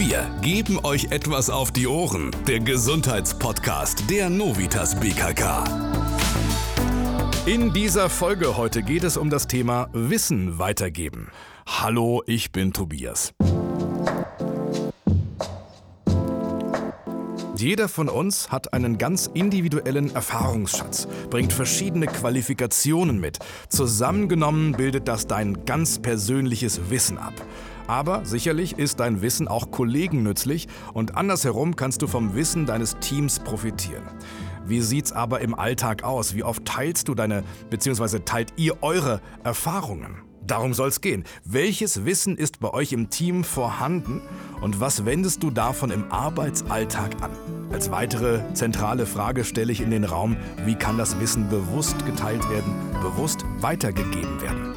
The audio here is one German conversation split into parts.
Wir geben euch etwas auf die Ohren. Der Gesundheitspodcast der Novitas BKK. In dieser Folge heute geht es um das Thema Wissen weitergeben. Hallo, ich bin Tobias. Jeder von uns hat einen ganz individuellen Erfahrungsschatz, bringt verschiedene Qualifikationen mit. Zusammengenommen bildet das dein ganz persönliches Wissen ab. Aber sicherlich ist dein Wissen auch Kollegen nützlich und andersherum kannst du vom Wissen deines Teams profitieren. Wie sieht's aber im Alltag aus? Wie oft teilst du teilt ihr eure Erfahrungen? Darum soll's gehen. Welches Wissen ist bei euch im Team vorhanden und was wendest du davon im Arbeitsalltag an? Als weitere zentrale Frage stelle ich in den Raum, wie kann das Wissen bewusst geteilt werden, bewusst weitergegeben werden?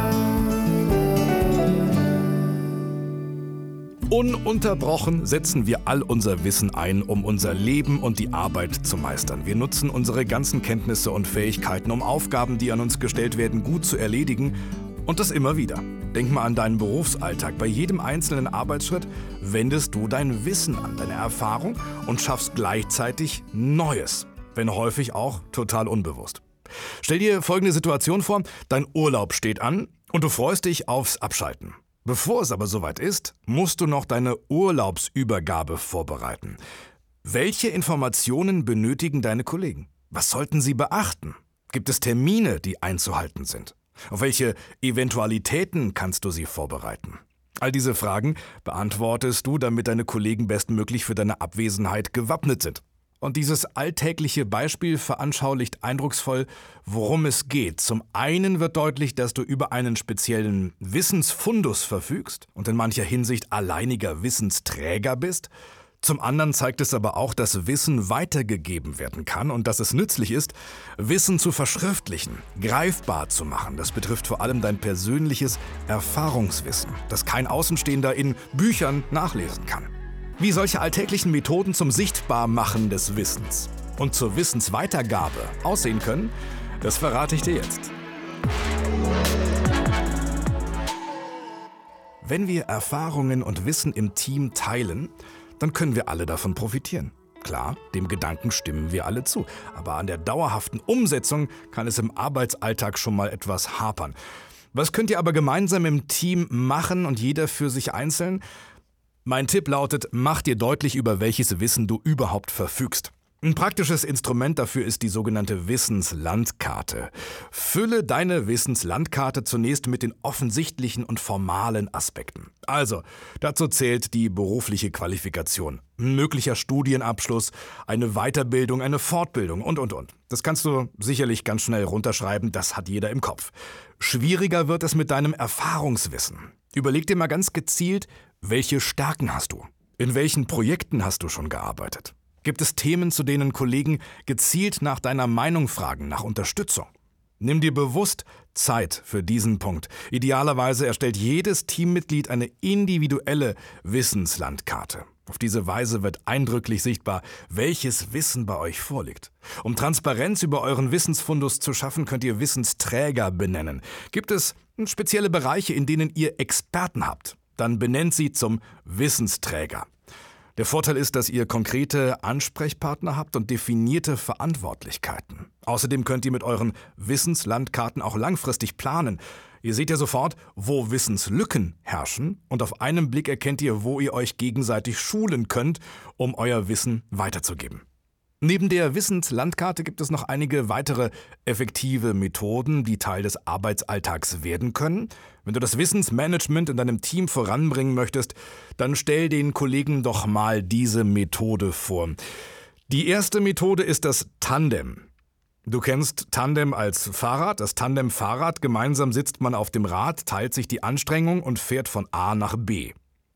Ununterbrochen setzen wir all unser Wissen ein, um unser Leben und die Arbeit zu meistern. Wir nutzen unsere ganzen Kenntnisse und Fähigkeiten, um Aufgaben, die an uns gestellt werden, gut zu erledigen. Und das immer wieder. Denk mal an deinen Berufsalltag. Bei jedem einzelnen Arbeitsschritt wendest du dein Wissen an, deine Erfahrung und schaffst gleichzeitig Neues. Wenn häufig auch total unbewusst. Stell dir folgende Situation vor. Dein Urlaub steht an und du freust dich aufs Abschalten. Bevor es aber soweit ist, musst du noch deine Urlaubsübergabe vorbereiten. Welche Informationen benötigen deine Kollegen? Was sollten sie beachten? Gibt es Termine, die einzuhalten sind? Auf welche Eventualitäten kannst du sie vorbereiten? All diese Fragen beantwortest du, damit deine Kollegen bestmöglich für deine Abwesenheit gewappnet sind. Und dieses alltägliche Beispiel veranschaulicht eindrucksvoll, worum es geht. Zum einen wird deutlich, dass du über einen speziellen Wissensfundus verfügst und in mancher Hinsicht alleiniger Wissensträger bist. Zum anderen zeigt es aber auch, dass Wissen weitergegeben werden kann und dass es nützlich ist, Wissen zu verschriftlichen, greifbar zu machen. Das betrifft vor allem dein persönliches Erfahrungswissen, das kein Außenstehender in Büchern nachlesen kann. Wie solche alltäglichen Methoden zum Sichtbarmachen des Wissens und zur Wissensweitergabe aussehen können, das verrate ich dir jetzt. Wenn wir Erfahrungen und Wissen im Team teilen, dann können wir alle davon profitieren. Klar, dem Gedanken stimmen wir alle zu, aber an der dauerhaften Umsetzung kann es im Arbeitsalltag schon mal etwas hapern. Was könnt ihr aber gemeinsam im Team machen und jeder für sich einzeln? Mein Tipp lautet, mach dir deutlich, über welches Wissen du überhaupt verfügst. Ein praktisches Instrument dafür ist die sogenannte Wissenslandkarte. Fülle deine Wissenslandkarte zunächst mit den offensichtlichen und formalen Aspekten. Also, dazu zählt die berufliche Qualifikation, ein möglicher Studienabschluss, eine Weiterbildung, eine Fortbildung und. Das kannst du sicherlich ganz schnell runterschreiben, das hat jeder im Kopf. Schwieriger wird es mit deinem Erfahrungswissen. Überleg dir mal ganz gezielt, welche Stärken hast du? In welchen Projekten hast du schon gearbeitet? Gibt es Themen, zu denen Kollegen gezielt nach deiner Meinung fragen, nach Unterstützung? Nimm dir bewusst Zeit für diesen Punkt. Idealerweise erstellt jedes Teammitglied eine individuelle Wissenslandkarte. Auf diese Weise wird eindrücklich sichtbar, welches Wissen bei euch vorliegt. Um Transparenz über euren Wissensfundus zu schaffen, könnt ihr Wissensträger benennen. Gibt es spezielle Bereiche, in denen ihr Experten habt? Dann benennt sie zum Wissensträger. Der Vorteil ist, dass ihr konkrete Ansprechpartner habt und definierte Verantwortlichkeiten. Außerdem könnt ihr mit euren Wissenslandkarten auch langfristig planen. Ihr seht ja sofort, wo Wissenslücken herrschen und auf einen Blick erkennt ihr, wo ihr euch gegenseitig schulen könnt, um euer Wissen weiterzugeben. Neben der Wissenslandkarte gibt es noch einige weitere effektive Methoden, die Teil des Arbeitsalltags werden können. Wenn du das Wissensmanagement in deinem Team voranbringen möchtest, dann stell den Kollegen doch mal diese Methode vor. Die erste Methode ist das Tandem. Du kennst Tandem als Fahrrad, das Tandem-Fahrrad. Gemeinsam sitzt man auf dem Rad, teilt sich die Anstrengung und fährt von A nach B.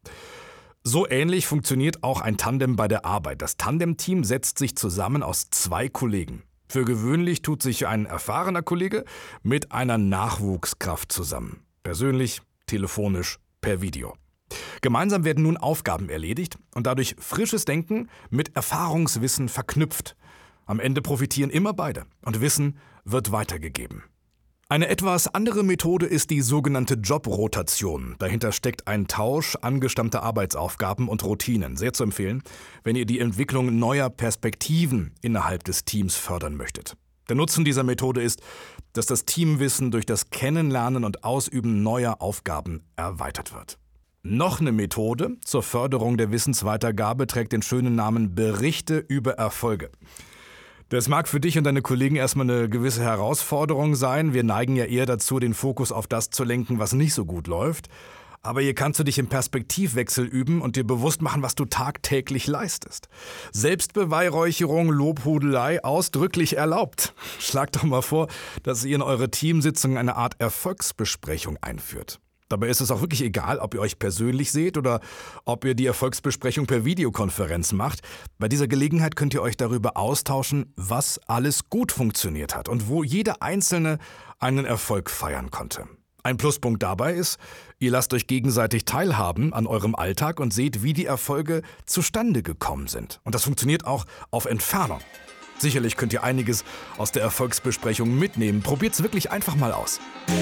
So ähnlich funktioniert auch ein Tandem bei der Arbeit. Das Tandem-Team setzt sich zusammen aus 2 Kollegen. Für gewöhnlich tut sich ein erfahrener Kollege mit einer Nachwuchskraft zusammen. Persönlich, telefonisch, per Video. Gemeinsam werden nun Aufgaben erledigt und dadurch frisches Denken mit Erfahrungswissen verknüpft. Am Ende profitieren immer beide und Wissen wird weitergegeben. Eine etwas andere Methode ist die sogenannte Jobrotation. Dahinter steckt ein Tausch angestammter Arbeitsaufgaben und Routinen. Sehr zu empfehlen, wenn ihr die Entwicklung neuer Perspektiven innerhalb des Teams fördern möchtet. Der Nutzen dieser Methode ist, dass das Teamwissen durch das Kennenlernen und Ausüben neuer Aufgaben erweitert wird. Noch eine Methode zur Förderung der Wissensweitergabe trägt den schönen Namen Berichte über Erfolge. Das mag für dich und deine Kollegen erstmal eine gewisse Herausforderung sein. Wir neigen ja eher dazu, den Fokus auf das zu lenken, was nicht so gut läuft. Aber hier kannst du dich im Perspektivwechsel üben und dir bewusst machen, was du tagtäglich leistest. Selbstbeweihräucherung, Lobhudelei ausdrücklich erlaubt. Schlagt doch mal vor, dass ihr in eure Teamsitzung eine Art Erfolgsbesprechung einführt. Dabei ist es auch wirklich egal, ob ihr euch persönlich seht oder ob ihr die Erfolgsbesprechung per Videokonferenz macht. Bei dieser Gelegenheit könnt ihr euch darüber austauschen, was alles gut funktioniert hat und wo jeder Einzelne einen Erfolg feiern konnte. Ein Pluspunkt dabei ist, ihr lasst euch gegenseitig teilhaben an eurem Alltag und seht, wie die Erfolge zustande gekommen sind. Und das funktioniert auch auf Entfernung. Sicherlich könnt ihr einiges aus der Erfolgsbesprechung mitnehmen. Probiert's wirklich einfach mal aus.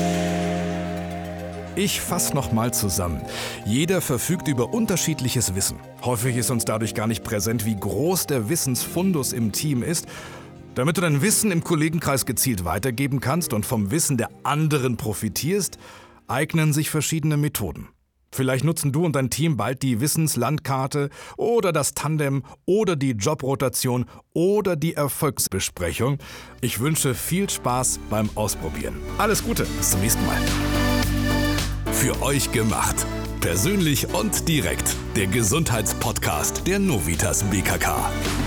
Ich fasse nochmal zusammen. Jeder verfügt über unterschiedliches Wissen. Häufig ist uns dadurch gar nicht präsent, wie groß der Wissensfundus im Team ist. Damit du dein Wissen im Kollegenkreis gezielt weitergeben kannst und vom Wissen der anderen profitierst, eignen sich verschiedene Methoden. Vielleicht nutzen du und dein Team bald die Wissenslandkarte oder das Tandem oder die Jobrotation oder die Erfolgsbesprechung. Ich wünsche viel Spaß beim Ausprobieren. Alles Gute, bis zum nächsten Mal. Für euch gemacht. Persönlich und direkt. Der Gesundheitspodcast der Novitas BKK.